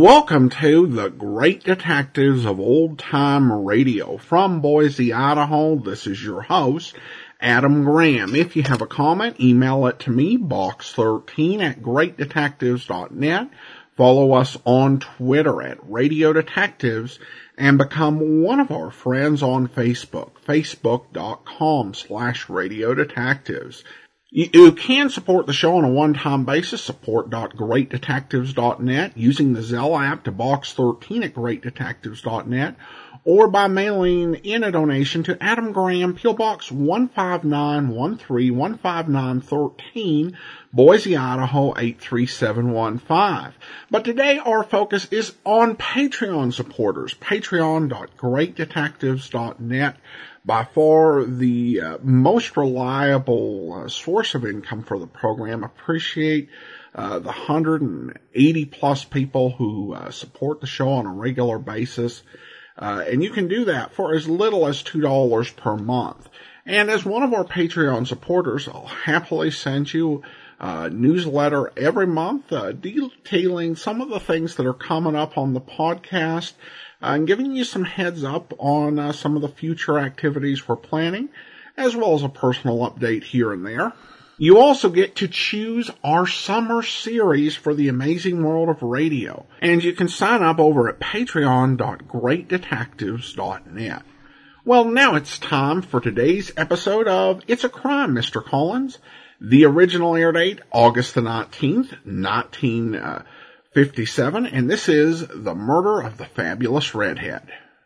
Welcome to the Great Detectives of Old Time Radio. From Boise, Idaho, this is your host, Adam Graham. If you have a comment, email it to me, box13@greatdetectives.net. Follow us on Twitter at Radio Detectives and become one of our friends on Facebook, facebook.com/Radio Detectives. You can support the show on a one-time basis, support.greatdetectives.net, using the Zelle app to box13@greatdetectives.net, or by mailing in a donation to Adam Graham, P.O. Box 15913, 15913, Boise, Idaho 83715. But today our focus is on Patreon supporters, patreon.greatdetectives.net. By far the most reliable source of income for the program. Appreciate the 180 plus people who support the show on a regular basis. And you can do that for as little as $2 per month. And as one of our Patreon supporters, I'll happily send you a newsletter every month detailing some of the things that are coming up on the podcast, and giving you some heads up on some of the future activities we're planning, as well as a personal update here and there. You also get to choose our summer series for the amazing world of radio, and you can sign up over at patreon.greatdetectives.net. Well, now it's time for today's episode of It's a Crime, Mr. Collins. The original air date, August the 19th, 1957, and this is The Murder of the Fabulous Redhead.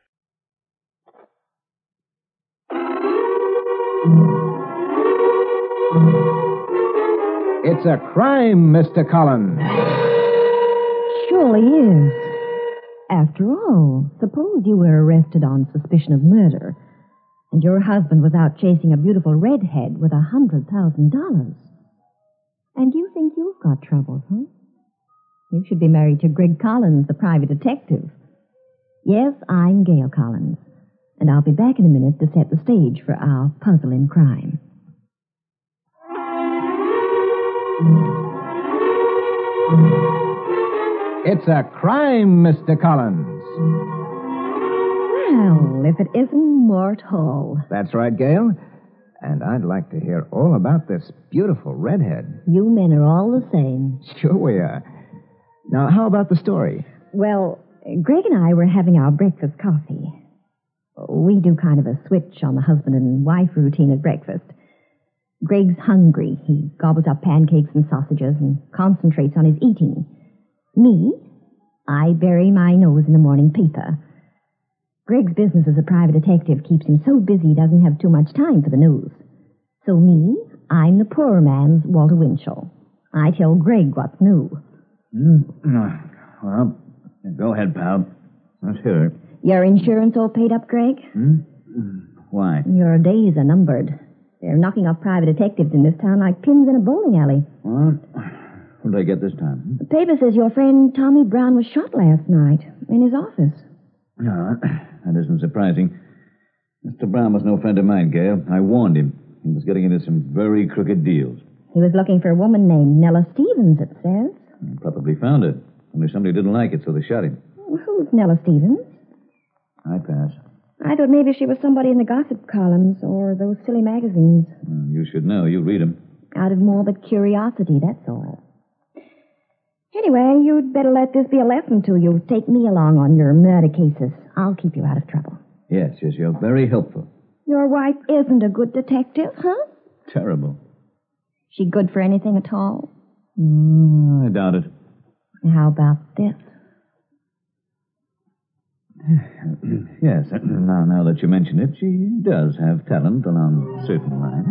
It's a crime, Mr. Collins. Surely is. After all, suppose you were arrested on suspicion of murder, and your husband was out chasing a beautiful redhead with $100,000. And you think you've got troubles, huh? You should be married to Greg Collins, the private detective. Yes, I'm Gail Collins, and I'll be back in a minute to set the stage for our puzzle in crime. It's a crime, Mr. Collins. Well, if it isn't Mort Hall. That's right, Gail. And I'd like to hear all about this beautiful redhead. You men are all the same. Sure we are. Now, how about the story? Well, Greg and I were having our breakfast coffee. We do kind of a switch on the husband and wife routine at breakfast. Greg's hungry. He gobbles up pancakes and sausages and concentrates on his eating. Me, I bury my nose in the morning paper. Greg's business as a private detective keeps him so busy he doesn't have too much time for the news. So me, I'm the poor man's Walter Winchell. I tell Greg what's new. Well, go ahead, pal. Let's hear it. Your insurance all paid up, Greg? Why? Your days are numbered. They're knocking off private detectives in this town like pins in a bowling alley. What did I get this time? The paper says your friend Tommy Brown was shot last night in his office. No, that isn't surprising. Mr. Brown was no friend of mine, Gail. I warned him. He was getting into some very crooked deals. He was looking for a woman named Nella Stevens, it says. He probably found her. Only somebody didn't like it, so they shot him. Who's Nella Stevens? I pass. I thought maybe she was somebody in the gossip columns or those silly magazines. You should know. You read them. Out of morbid curiosity, that's all. Anyway, you'd better let this be a lesson to you. Take me along on your murder cases. I'll keep you out of trouble. Yes, you're very helpful. Your wife isn't a good detective, huh? Terrible. She good for anything at all? I doubt it. How about this? Yes, now that you mention it, she does have talent along certain lines.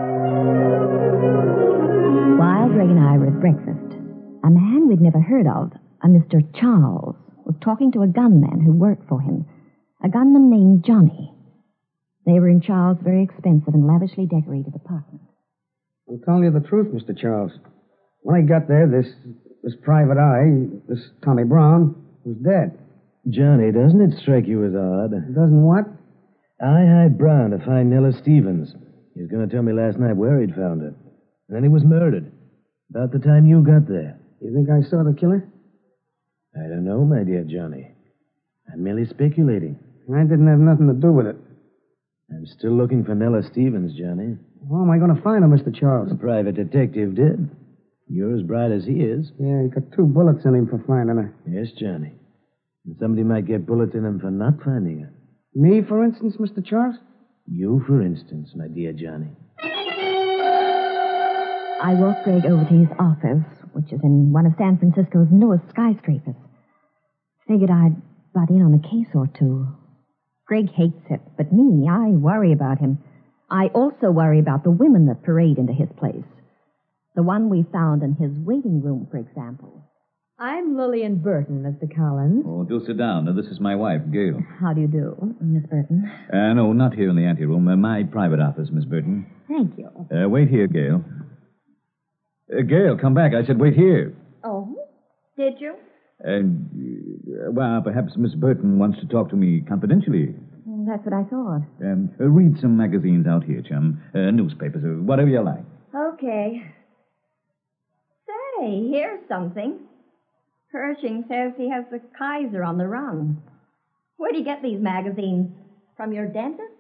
While Greg and I were at breakfast, a man we'd never heard of, a Mr. Charles, was talking to a gunman who worked for him, a gunman named Johnny. They were in Charles' very expensive and lavishly decorated apartment. I'll tell you the truth, Mr. Charles. When I got there, this private eye, this Tommy Brown, was dead. Johnny, doesn't it strike you as odd? Doesn't what? I hired Brown to find Nella Stevens. He was going to tell me last night where he'd found her. And then he was murdered. About the time you got there. You think I saw the killer? I don't know, my dear Johnny. I'm merely speculating. I didn't have nothing to do with it. I'm still looking for Nella Stevens, Johnny. How am I going to find her, Mr. Charles? The private detective did. You're as bright as he is. Yeah, he got 2 bullets in him for finding her. Yes, Johnny. And somebody might get bullets in him for not finding her. Me, for instance, Mr. Charles? You, for instance, my dear Johnny. I walked Greg over to his office, which is in one of San Francisco's newest skyscrapers. Figured I'd butt in on a case or two. Greg hates it, but me, I worry about him. I also worry about the women that parade into his place. The one we found in his waiting room, for example. I'm Lillian Burton, Mr. Collins. Oh, do sit down. This is my wife, Gail. How do you do, Miss Burton? No, not here in the anteroom. My private office, Miss Burton. Thank you. Wait here, Gail. Gail, come back. I said wait here. Oh? Did you? Well, perhaps Miss Burton wants to talk to me confidentially. That's what I thought. Read some magazines out here, chum. Newspapers, whatever you like. Okay. Say, here's something. Pershing says he has the Kaiser on the run. Where do you get these magazines? From your dentist?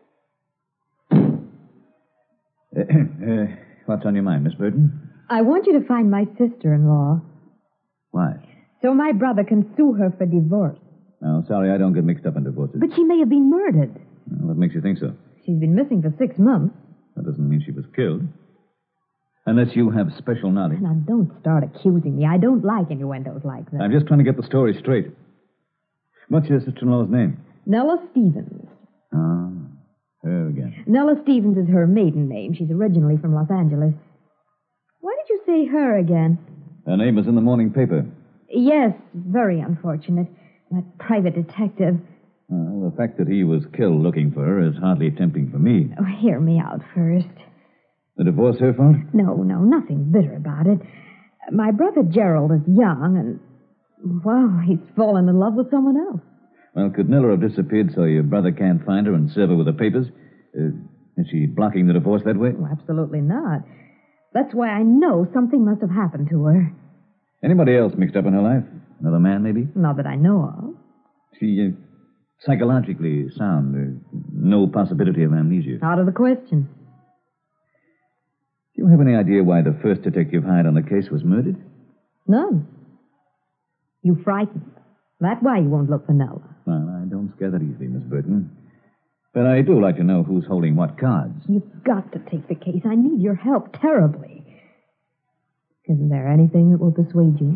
What's on your mind, Miss Burton? I want you to find my sister-in-law. Why? So my brother can sue her for divorce. Oh, sorry, I don't get mixed up in divorces. But she may have been murdered. What makes you think so? She's been missing for 6 months. That doesn't mean she was killed. Unless you have special knowledge. Now, don't start accusing me. I don't like innuendos like that. I'm just trying to get the story straight. What's your sister-in-law's name? Nella Stevens. Ah, her again. Nella Stevens is her maiden name. She's originally from Los Angeles. Why did you say her again? Her name was in the morning paper. Yes, very unfortunate. That private detective. Well, the fact that he was killed looking for her is hardly tempting for me. Oh, hear me out first. The divorce her fault? No, nothing bitter about it. My brother Gerald is young, and, well, he's fallen in love with someone else. Well, could Nella have disappeared so your brother can't find her and serve her with the papers? Is she blocking the divorce that way? Oh, absolutely not. That's why I know something must have happened to her. Anybody else mixed up in her life? Another man, maybe? Not that I know of. She, psychologically sound. No possibility of amnesia. Out of the question. Do you have any idea why the first detective hired on the case was murdered? None. You frightened. That's why you won't look for Nella. Well, I don't scare that easily, Miss Burton. But I do like to know who's holding what cards. You've got to take the case. I need your help terribly. Isn't there anything that will persuade you?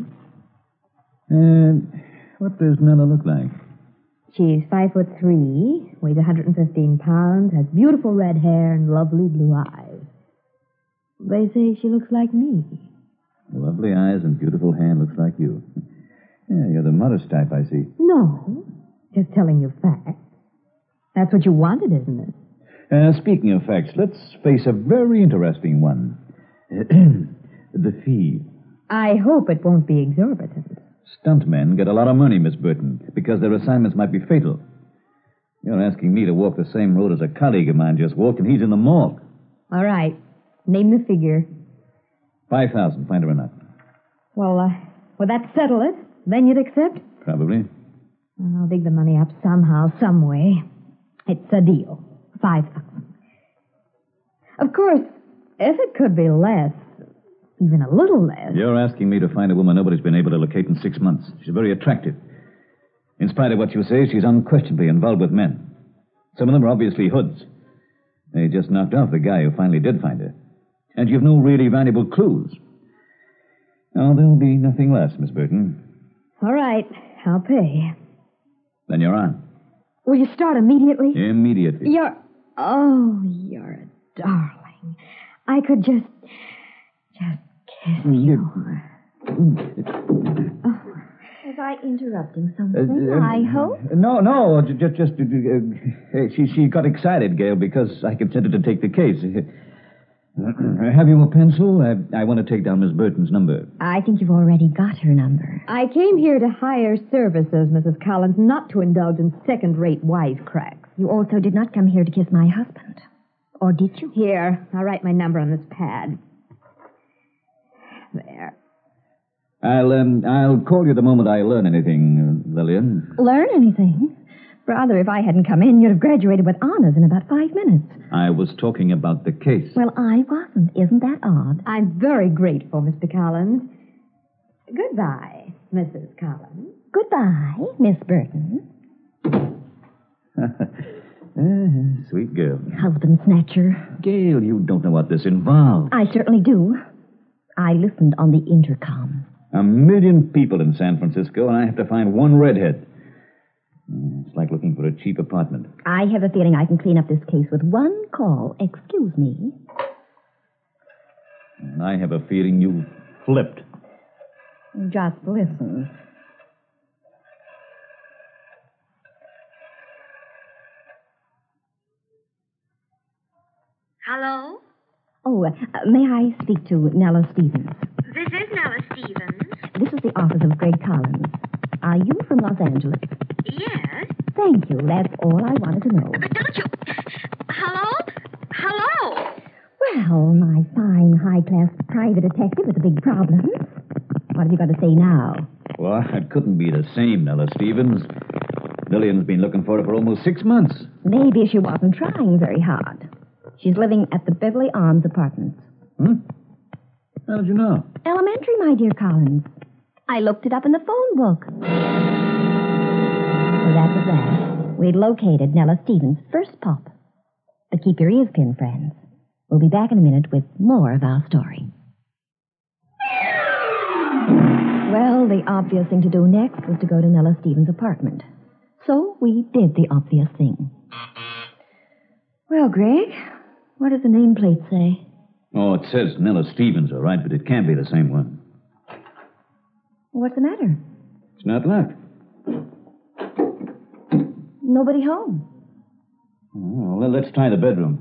What does Nella look like? She's 5'3", weighs 115 pounds, has beautiful red hair and lovely blue eyes. They say she looks like me. Lovely eyes and beautiful hair, looks like you. Yeah, you're the modest type, I see. No, just telling you facts. That's what you wanted, isn't it? Speaking of facts, let's face a very interesting one. The fee. I hope it won't be exorbitant. Stuntmen get a lot of money, Miss Burton, because their assignments might be fatal. You're asking me to walk the same road as a colleague of mine just walked, and he's in the morgue. All right. Name the figure. 5,000, find her enough. Well, would that settle it? Then you'd accept? Probably. I'll dig the money up somehow, some way. It's a deal. 5,000. Of course, if it could be less, even a little less. You're asking me to find a woman nobody's been able to locate in 6 months. She's very attractive. In spite of what you say, she's unquestionably involved with men. Some of them are obviously hoods. They just knocked off the guy who finally did find her. And you've no really valuable clues. Oh, there'll be nothing less, Miss Burton. All right, I'll pay. Then you're on. Will you start immediately? Immediately. You're a darling. I could just kiss you. Was I interrupting something? I hope. No. She got excited, Gail, because I consented to take the case. Have you a pencil? I want to take down Miss Burton's number. I think you've already got her number. I came here to hire services, Mrs. Collins, not to indulge in second-rate wisecracks. You also did not come here to kiss my husband. Or did you? Here, I'll write my number on this pad. There. I'll call you the moment I learn anything, Lillian. Learn anything? Brother, if I hadn't come in, you'd have graduated with honors in about 5 minutes. I was talking about the case. Well, I wasn't. Isn't that odd? I'm very grateful, Mr. Collins. Goodbye, Mrs. Collins. Goodbye, Miss Burton. Sweet girl. Husband snatcher. Gail, you don't know what this involves. I certainly do. I listened on the intercom. 1 million people in San Francisco, and I have to find one redhead. It's like looking for a cheap apartment. I have a feeling I can clean up this case with one call. Excuse me. And I have a feeling you flipped. Just listen. Hello? Oh, may I speak to Nella Stevens? This is Nella Stevens. This is the office of Greg Collins. Are you from Los Angeles? Yes? Thank you. That's all I wanted to know. But don't you... Hello? Hello? Well, my fine, high-class private detective with a big problem. What have you got to say now? Well, it couldn't be the same, Nella Stevens. Lillian's been looking for it for almost 6 months. Maybe she wasn't trying very hard. She's living at the Beverly Arms Apartments. How did you know? Elementary, my dear Collins. I looked it up in the phone book. So that was that. We'd located Nella Stevens' first pup. But keep your ears pinned, friends. We'll be back in a minute with more of our story. Well, the obvious thing to do next was to go to Nella Stevens' apartment. So we did the obvious thing. Well, Greg, what does the nameplate say? Oh, it says Nella Stevens, all right, but it can't be the same one. What's the matter? It's not locked. Nobody home. Oh, well, let's try the bedroom.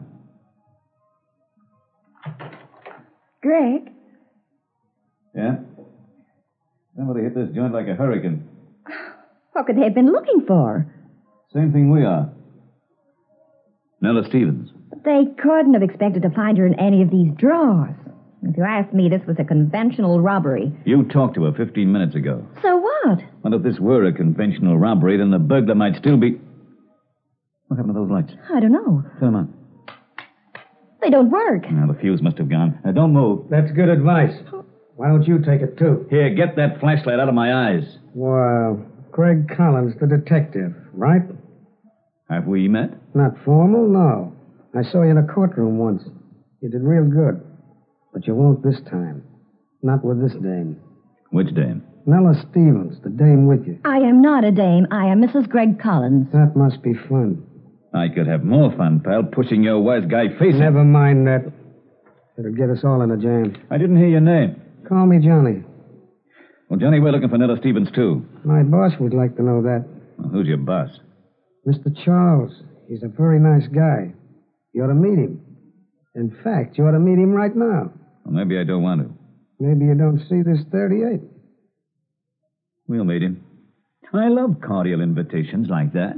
Greg? Yeah? Somebody hit this joint like a hurricane. What could they have been looking for? Same thing we are. Nella Stevens. They couldn't have expected to find her in any of these drawers. If you ask me, this was a conventional robbery. You talked to her 15 minutes ago. So what? Well, if this were a conventional robbery, then the burglar might still be... What happened to those lights? I don't know. Turn them on. They don't work. Now, the fuse must have gone. Now, don't move. That's good advice. Why don't you take it, too? Here, get that flashlight out of my eyes. Well, Greg Collins, the detective, right? Have we met? Not formal, no. I saw you in a courtroom once. You did real good. But you won't this time. Not with this dame. Which dame? Nella Stevens, the dame with you. I am not a dame. I am Mrs. Greg Collins. That must be fun. I could have more fun, pal, pushing your wise guy face. Never mind that. It'll get us all in a jam. I didn't hear your name. Call me Johnny. Well, Johnny, we're looking for Nella Stevens, too. My boss would like to know that. Well, who's your boss? Mr. Charles. He's a very nice guy. You ought to meet him. In fact, you ought to meet him right now. Well, maybe I don't want to. Maybe you don't see this 38. We'll meet him. I love cordial invitations like that.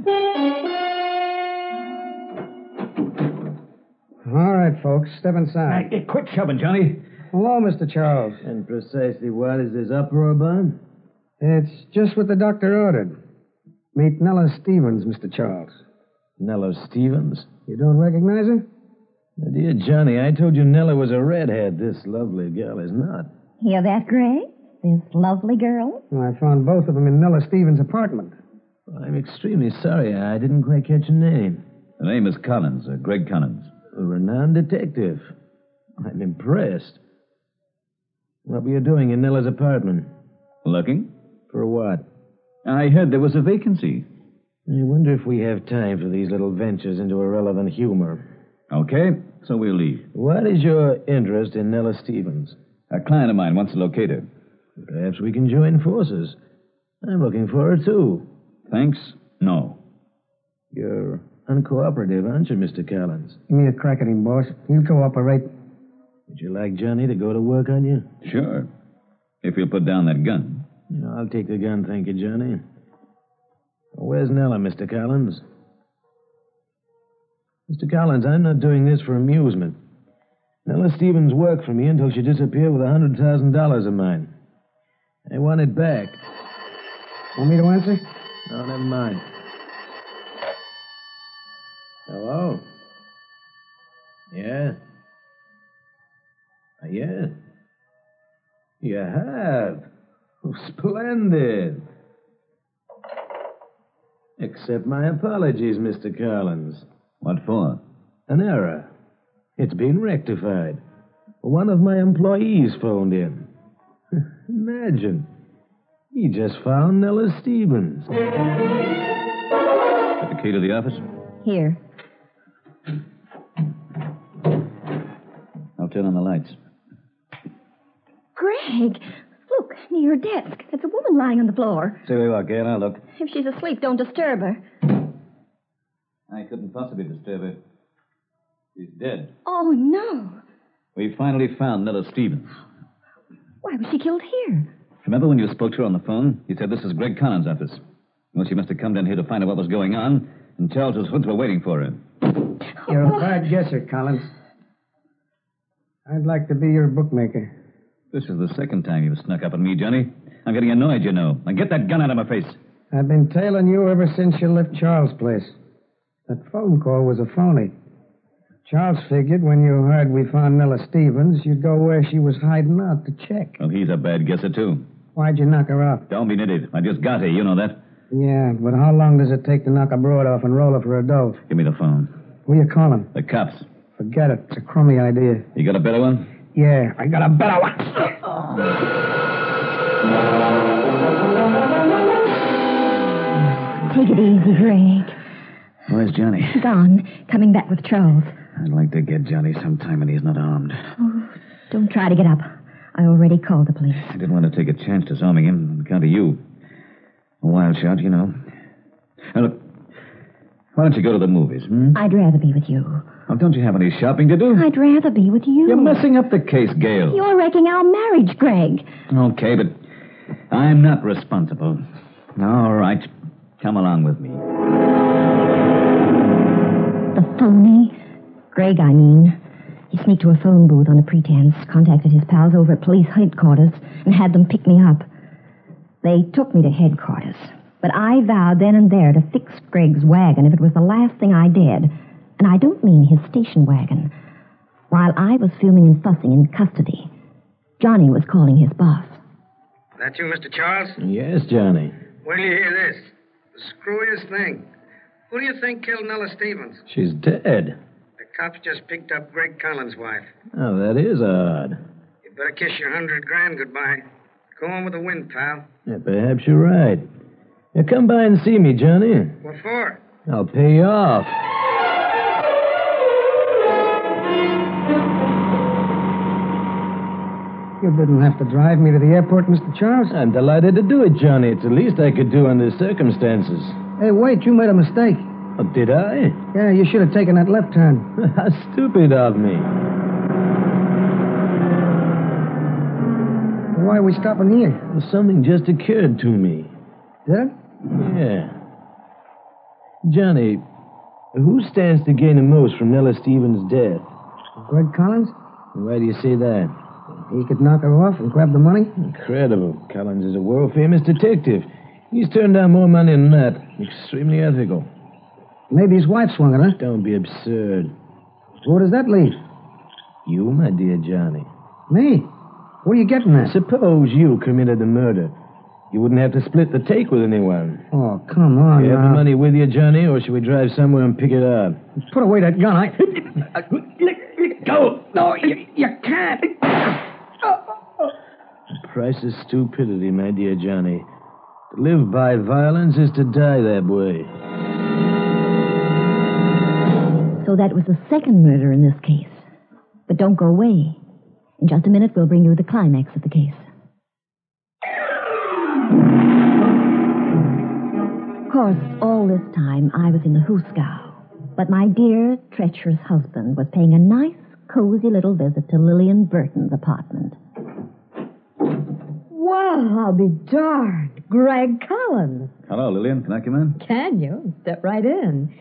All right, folks, step inside. Hey, quit shoving, Johnny. Hello, Mr. Charles. And precisely what is this uproar about? It's just what the doctor ordered. Meet Nella Stevens, Mr. Charles. Nella Stevens? You don't recognize her? My dear Johnny, I told you Nella was a redhead. This lovely girl is not. Hear that, Greg? This lovely girl? I found both of them in Nella Stevens' apartment. Well, I'm extremely sorry. I didn't quite catch your name. The name is Collins, Greg Collins. A renowned detective. I'm impressed. What were you doing in Nella's apartment? Looking? For what? I heard there was a vacancy. I wonder if we have time for these little ventures into irrelevant humor. Okay, so we'll leave. What is your interest in Nella Stevens? A client of mine wants to locate her. Perhaps we can join forces. I'm looking for her, too. Thanks? No. You're uncooperative, aren't you, Mr. Collins? Give me a crack at him, boss. He'll cooperate. Would you like Johnny to go to work on you? Sure. If you'll put down that gun. Yeah, I'll take the gun, thank you, Johnny. Where's Nella, Mr. Collins? Mr. Collins, I'm not doing this for amusement. Nella Stevens worked for me until she disappeared with $100,000 of mine. I want it back. Want me to answer? No, never mind. Hello? Yeah? Yeah? You have. Oh, splendid. Accept my apologies, Mr. Collins. What for? An error. It's been rectified. One of my employees phoned in. Imagine. He just found Nella Stevens. Got the key to the office? Here. I'll turn on the lights. Greg, look, near your desk. There's a woman lying on the floor. Stay where you are, Gail. I'll look. If she's asleep, don't disturb her. I couldn't possibly disturb her. She's dead. Oh, no. We finally found Nella Stevens. Why was she killed here? Remember when you spoke to her on the phone? You said this is Greg Collins' office. Well, she must have come down here to find out what was going on, and Charles's hoods were waiting for her. You're a bad guesser, Collins. I'd like to be your bookmaker. This is the second time you've snuck up on me, Johnny. I'm getting annoyed, you know. Now get that gun out of my face. I've been tailing you ever since you left Charles' place. That phone call was a phony. Charles figured when you heard we found Nella Stevens, you'd go where she was hiding out to check. Well, he's a bad guesser, too. Why'd you knock her out? Don't be an idiot. I just got her. You know that. Yeah, but how long does it take to knock a broad off and roll her for a dove? Give me the phone. Who you calling? The cops. Forget it. It's a crummy idea. You got a better one? Yeah, I got a better one. Take it easy, Greg. Where's Johnny? Gone. Coming back with Charles. I'd like to get Johnny sometime when he's not armed. Oh, don't try to get up. I already called the police. I didn't want to take a chance disarming him on account of you. A wild shot, you know. Now, look, why don't you go to the movies, I'd rather be with you. Oh, don't you have any shopping to do? I'd rather be with you. You're messing up the case, Gail. You're wrecking our marriage, Greg. Okay, but I'm not responsible. All right. Come along with me. The phony? Greg, I mean. He sneaked to a phone booth on a pretense, contacted his pals over at police headquarters, and had them pick me up. They took me to headquarters, but I vowed then and there to fix Greg's wagon if it was the last thing I did. And I don't mean his station wagon. While I was fuming and fussing in custody, Johnny was calling his boss. That you, Mr. Charles? Yes, Johnny. Wait till you hear this. The screwiest thing. Who do you think killed Nella Stevens? She's dead. The cops just picked up Greg Collins' wife. Oh, that is odd. You better kiss your $100,000 goodbye. Go on with the wind, pal. Yeah, perhaps you're right. Now, come by and see me, Johnny. What for? I'll pay you off. You didn't have to drive me to the airport, Mr. Charles. I'm delighted to do it, Johnny. It's the least I could do under the circumstances. Hey, wait, you made a mistake. Oh, did I? Yeah, you should have taken that left turn. How stupid of me. Why are we stopping here? Well, something just occurred to me. Did it? Yeah. Johnny, who stands to gain the most from Nella Stevens' death? Greg Collins? Why do you say that? He could knock her off and grab the money? Incredible. Collins is a world-famous detective. He's turned down more money than that. Extremely ethical. Maybe his wife swung it, huh? Don't be absurd. Where does that leave? You, my dear Johnny. Me? What are you getting at? Suppose you committed the murder. You wouldn't have to split the take with anyone. Oh, come on You have now. the money with you, Johnny, or should we drive somewhere and pick it up? Put away that gun. Let go. No, you can't. The price is stupidity, my dear Johnny. To live by violence is to die that way. So that was the second murder in this case. But don't go away. In just a minute, we'll bring you the climax of the case. Of course, all this time, I was in the hoosegow. But my dear, treacherous husband was paying a nice, cozy little visit to Lillian Burton's apartment. Well, I'll be darned. Greg Collins. Hello, Lillian. Can I come in? Can you? Step right in.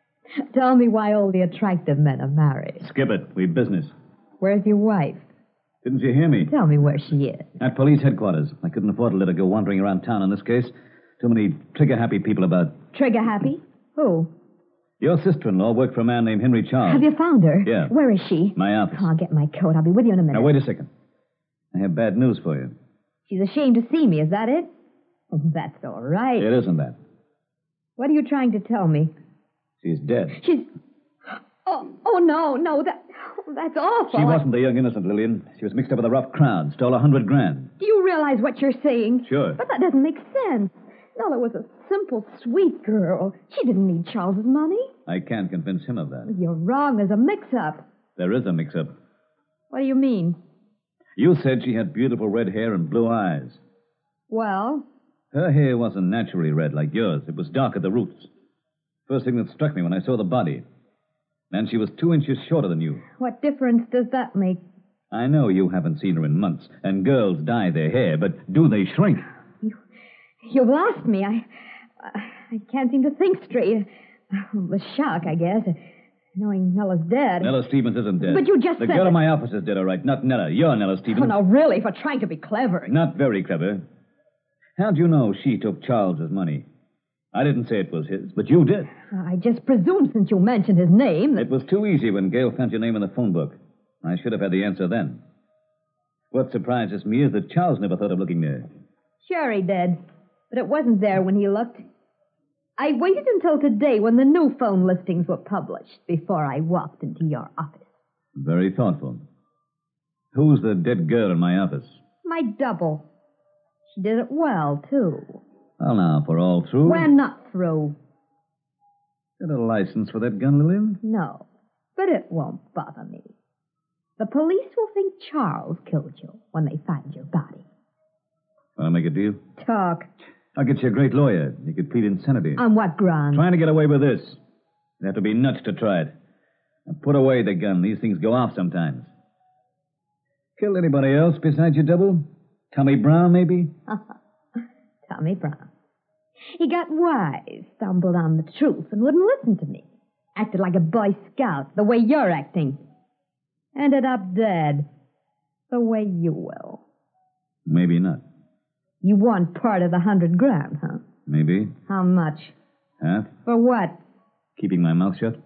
Tell me why all the attractive men are married. Skip it. We've business. Where's your wife? Didn't you hear me? Tell me where she is. At police headquarters. I couldn't afford to let her go wandering around town in this case. Too many trigger-happy people about. Trigger happy? Who? Your sister-in-law worked for a man named Henry Charles. Have you found her? Yeah. Where is she? My office. Oh, I'll get my coat. I'll be with you in a minute. Now, wait a second. I have bad news for you. She's ashamed to see me, is that it? Oh, that's all right. It isn't that. What are you trying to tell me? She's dead. She's... Oh, no, that's awful. She wasn't the young innocent, Lillian. She was mixed up with a rough crowd, stole $100,000. Do you realize what you're saying? Sure. But that doesn't make sense. Nella was a simple, sweet girl. She didn't need Charles's money. I can't convince him of that. You're wrong. There's a mix-up. There is a mix-up. What do you mean? You said she had beautiful red hair and blue eyes. Well? Her hair wasn't naturally red like yours. It was dark at the roots. First thing that struck me when I saw the body. And she was 2 inches shorter than you. What difference does that make? I know you haven't seen her in months, and girls dye their hair, but do they shrink? You've lost me. I can't seem to think straight. The shock, I guess. Knowing Nella's dead. Nella Stevens isn't dead. But you just the said... girl in my office is dead, all right. Not Nella. You're Nella Stevens. Oh, no, really, for trying to be clever. Not very clever. How'd you know she took Charles's money? I didn't say it was his, but you did. I just presumed since you mentioned his name that... It was too easy when Gail found your name in the phone book. I should have had the answer then. What surprises me is that Charles never thought of looking there. Sure he did, but it wasn't there when he looked. I waited until today when the new phone listings were published before I walked into your office. Very thoughtful. Who's the dead girl in my office? My double. She did it well, too. Well, now, for all through... We're not through. Got a license for that gun, Lillian? No, but it won't bother me. The police will think Charles killed you when they find your body. Want to make a deal? Talk. I'll get you a great lawyer. You could plead insanity. On what ground? Trying to get away with this. You'd have to be nuts to try it. Now put away the gun. These things go off sometimes. Killed anybody else besides your double? Tommy Brown, maybe? Tommy Brown. He got wise, stumbled on the truth, and wouldn't listen to me. Acted like a Boy Scout, the way you're acting. Ended up dead, the way you will. Maybe not. You want part of the $100,000, huh? Maybe. How much? Half. For what? Keeping my mouth shut.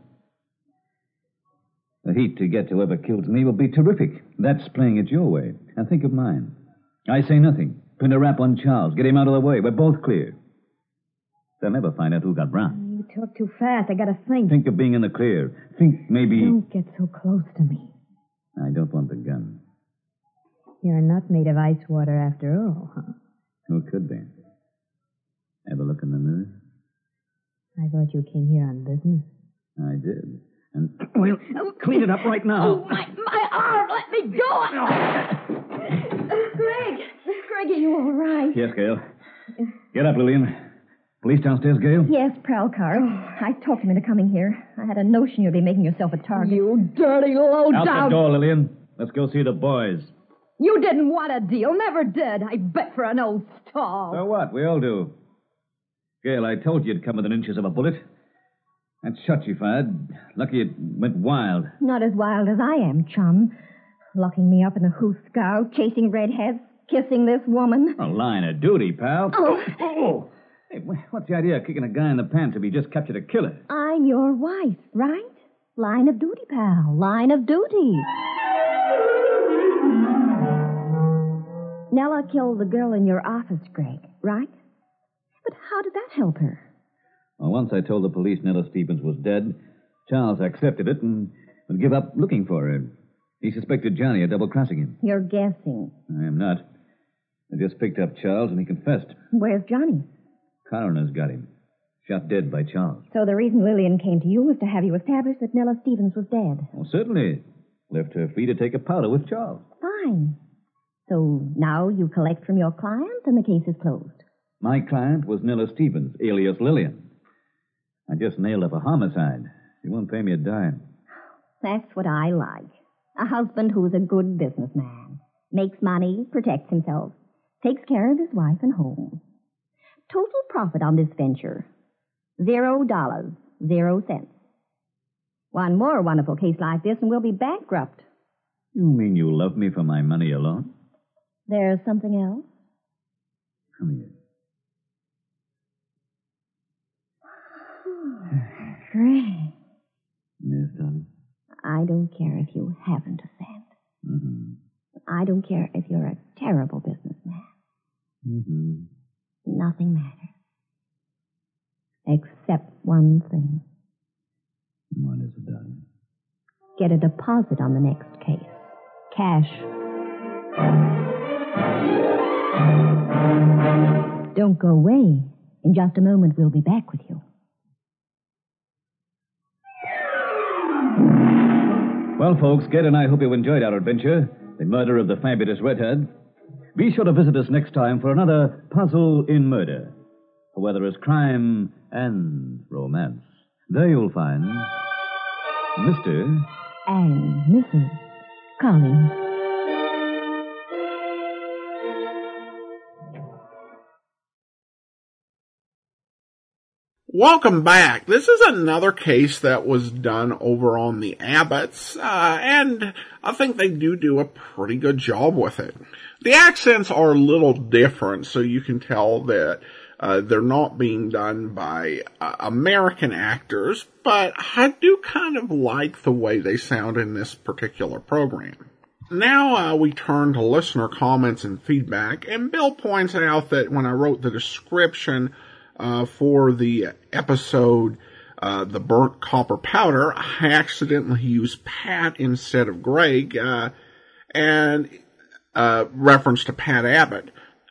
The heat to get to whoever kills me will be terrific. That's playing it your way. Now think of mine. I say nothing. Pin a rap on Charles. Get him out of the way. We're both clear. They'll never find out who got Brown. You talk too fast. I gotta think. Think of being in the clear. Think maybe... Don't get so close to me. I don't want the gun. You're not made of ice water after all, huh? Who could be? Ever look in the mirror? I thought you came here on business. I did. And we'll clean it up right now. Oh, my arm! Let me go! Greg, are you all right? Yes, Gail. Get up, Lillian. Police downstairs, Gail? Yes, Prowl Carl. I talked him into coming here. I had a notion you'd be making yourself a target. You dirty low-down... Out the door, Lillian. Let's go see the boys. You didn't want a deal. Never did. I bet for an old stall. So what? We all do. Gail, I told you you'd come within inches of a bullet. That shot you fired, lucky it went wild. Not as wild as I am, chum. Locking me up in the hoosegow, chasing redheads, kissing this woman. A line of duty, pal. Oh. Hey, what's the idea of kicking a guy in the pants if he just captured a killer? I'm your wife, right? Line of duty, pal. Line of duty. Nella killed the girl in your office, Greg, right? But how did that help her? Well, once I told the police Nella Stevens was dead, Charles accepted it and would give up looking for her. He suspected Johnny of double-crossing him. You're guessing. I am not. I just picked up Charles and he confessed. Where's Johnny? Coroner's got him. Shot dead by Charles. So the reason Lillian came to you was to have you establish that Nella Stevens was dead. Well, certainly. Left her free to take a powder with Charles. Fine. So now you collect from your client and the case is closed. My client was Nella Stevens, alias Lillian. I just nailed up a homicide. She won't pay me a dime. That's what I like. A husband who's a good businessman. Makes money, protects himself, takes care of his wife and home. Total profit on this venture, $0, 0 cents. One more wonderful case like this and we'll be bankrupt. You mean you love me for my money alone? There's something else? Come here. Greg, Yes, darling? I don't care if you haven't a cent. Mm-hmm. I don't care if you're a terrible businessman. Mm-hmm. Nothing matters. Except one thing. What is it, darling? Get a deposit on the next case. Cash. Don't go away. In just a moment, we'll be back with you. Well, folks, Ged and I hope you enjoyed our adventure, The Murder of the Fabulous Redhead. Be sure to visit us next time for another Puzzle in Murder, where there is crime and romance. There you'll find Mr. And Mrs. Collins. Welcome back. This is another case that was done over on the Abbotts, and I think they do a pretty good job with it. The accents are a little different, so you can tell that they're not being done by American actors, but I do kind of like the way they sound in this particular program. Now we turn to listener comments and feedback, and Bill points out that when I wrote the description for the episode, The Burnt Copper Powder, I accidentally used Pat instead of Greg, and reference to Pat Abbott.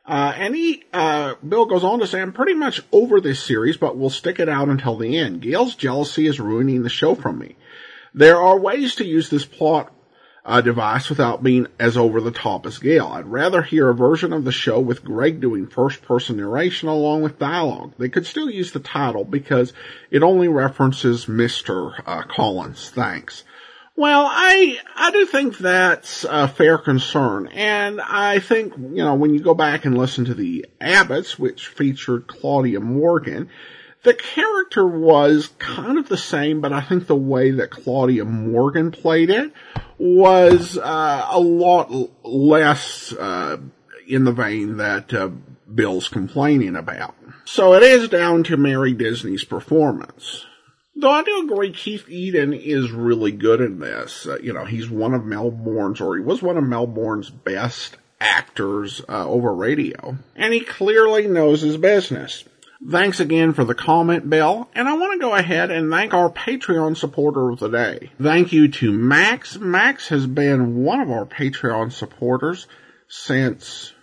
Bill goes on to say, I'm pretty much over this series, but we'll stick it out until the end. Gail's jealousy is ruining the show from me. There are ways to use this plot device without being as over the top as Gail. I'd rather hear a version of the show with Greg doing first-person narration along with dialogue. They could still use the title because it only references Mr. Collins. Thanks. Well, I do think that's a fair concern, and I think, when you go back and listen to the Abbotts, which featured Claudia Morgan, the character was kind of the same, but I think the way that Claudia Morgan played it was a lot less in the vein that Bill's complaining about. So it is down to Mary Disney's performance. Though I do agree Keith Eden is really good in this. He's one of Melbourne's, or he was one of Melbourne's best actors over radio. And he clearly knows his business. Thanks again for the comment, Bill. And I want to go ahead and thank our Patreon supporter of the day. Thank you to Max. Max has been one of our Patreon supporters since